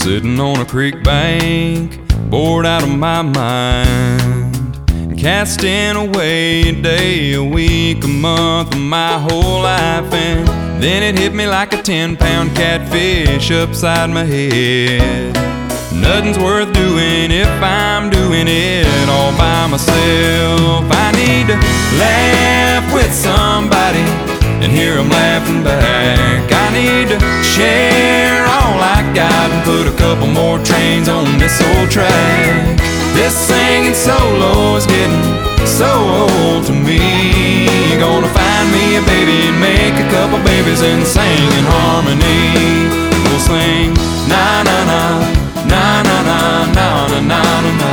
Sitting on a creek bank, bored out of my mind, and casting away a day, a week, a month of my whole life. And then it hit me like a 10-pound catfish upside my head. Nothing's worth doing if I'm doing it all by myself. I need to laugh with somebody and hear them laughing back. I need to share all I got and put a couple more trains on this old track. This singing solo is getting so old to me. Gonna find me a baby and make a couple babies and sing in harmony. We'll sing na na na, na na na, na na na na na,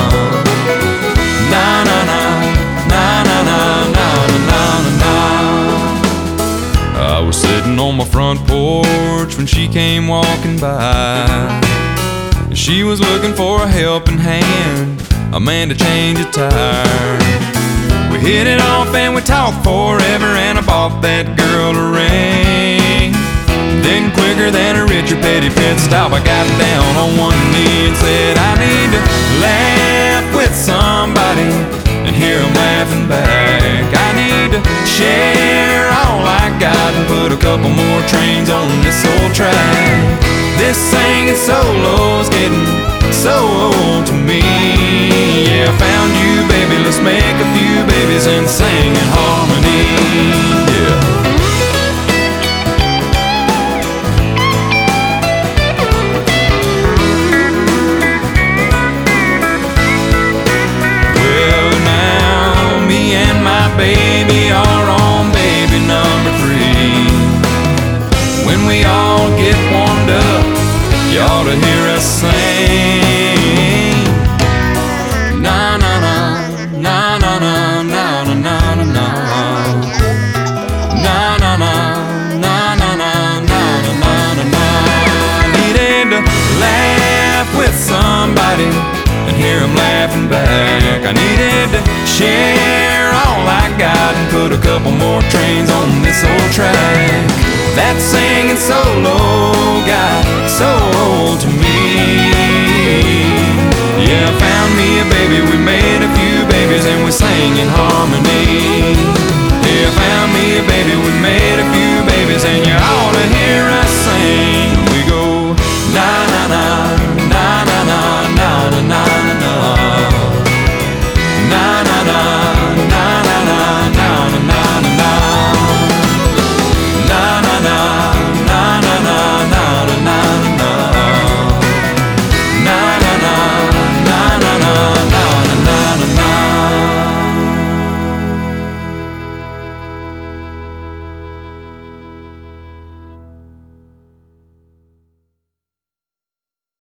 na na na, na na na, na na na na. I was sitting on my front porch when she came walking by. She was looking for a helping hand, a man to change a tire. We hit it off and we talked forever, and I bought that girl a ring. Then quicker than a Richard Petty pit stop, I got down on one knee and said, I need to laugh with somebody and hear them laughing back. I need to share all I got and put a couple more trains on this old track. This singing solo's getting so old to me. Yeah, I found you, baby, let's make a few babies and sing in harmony. Yeah. Baby are on baby number 3. When we all get warmed up, you ought to hear us sing. Na na na, na na na, na na na na na, na na na, na na na, na na na na. Needed to laugh with somebody and hear them laughing back. I needed to share all I got and put a couple more trains on this old track. That singing solo got so old to me. Yeah, I found me a baby, we made a few babies and we sang in harmony. Yeah, I found me a baby, we made a few babies and you're all